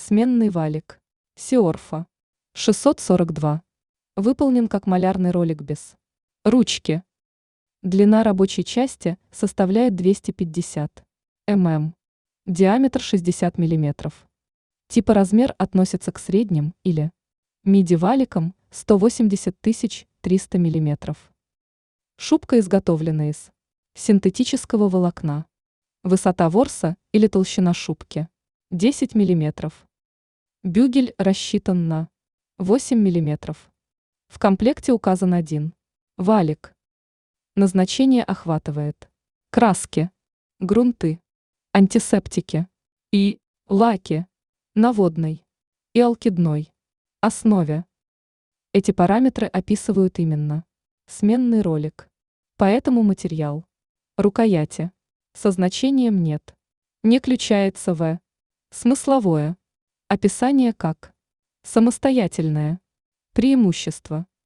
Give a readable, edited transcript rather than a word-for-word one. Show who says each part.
Speaker 1: Сменный валик. Сиорфа. 642. Выполнен как малярный ролик без ручки. Длина рабочей части составляет 250 мм. Диаметр 60 мм. Типоразмер относится к средним или миди-валикам 180 300 мм. Шубка изготовлена из синтетического волокна. Высота ворса или толщина шубки 10 мм. Бюгель рассчитан на 8 мм. В комплекте указан один валик. Назначение охватывает краски, грунты, антисептики и лаки на водной и алкидной основе. Эти параметры описывают именно сменный ролик. Поэтому материал рукояти со значением нет не включается в смысловое описание как самостоятельное преимущество.